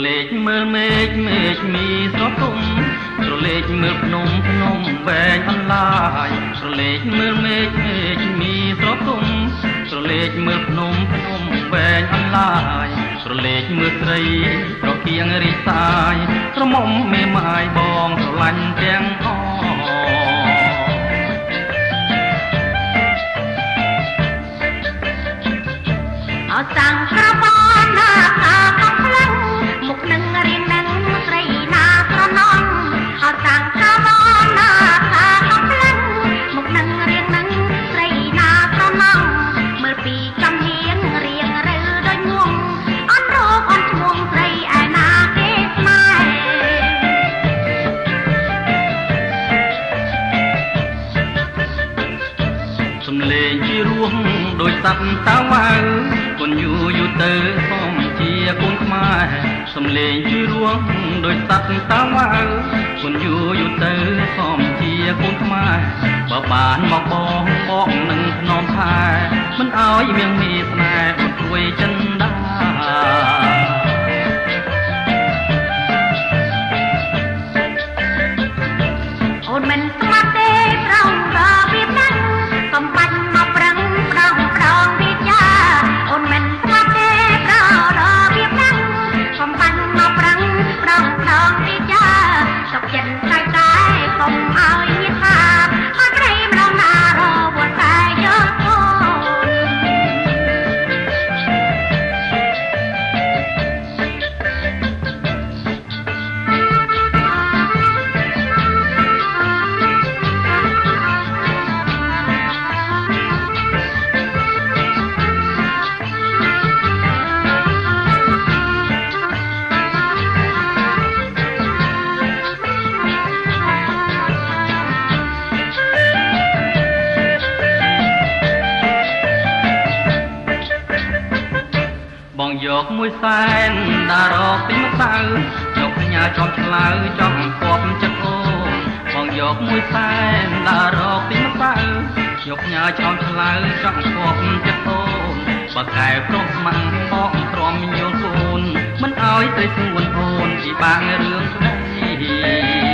លេចមើលមេឃមីស្រទុំស្រលេចមើលភ្នំវែងអន្លាយស្រលេចមើលមេឃមីស្រទុំស្រលេចមើលភ្នំវែងអន្លាយស្រលេចមើលស្រីប្រគៀងរីកសាយក្រមុំមេម៉ាយបងស្រឡាញ់ទាំងអអសាំងក្របណាកាកំផ្លឹងមុខនឹងរៀងនឹងស្រីណាស្រណំអសាំងក្របណាកាកំផ្លឹងមុខនឹងរៀងនឹងស្រីណាស្រណំមើលពីចំហៀងរៀងរើដូចងងអន់រោគអន់ឈ្មោះស្រីឯណាគេស្នេហ៍សំលេងជារស់ដោយសត្វតាវ៉ៅគុនយូទៅសូមជាគុនខ្មែរសំលេងជារស់ដោយសត្វតាវ៉ៅគុនយូទៅសូមជាគុនខ្មែរបើបានមកបងនឹងធ្នមខែមិនអោយមានមានស្នេហ៍អត់ជួយចិនដាអូនមិនស្មាត់ទេប្រងរបៀបហ្នឹងកំបាច់មកប្រឹងប្រងវិចាអូនមិនស្មាត់ទេប្រងរបៀបហ្នឹងកំបាច់មកប្រឹងប្រងវិចាសុខចិត្តតែកុំឲ្យញាតថាអត់ត្រីម្ដងណារវល់តែយកអូបងយកមួយសែនដារកពីម្សៅយកផ្ញើចំឆ្លើយចំគប់ចិត្តអូនបងយកមួយសែនដារកពីម្សៅយកផ្ញើចំឆ្លើយចំគប់ចិត្តអូនបើកែប្រុសស្មាំងបងទ្រាំយល់កូនមិនអោយទៅស្ងួនអូនពីបាក់រឿងស្ដី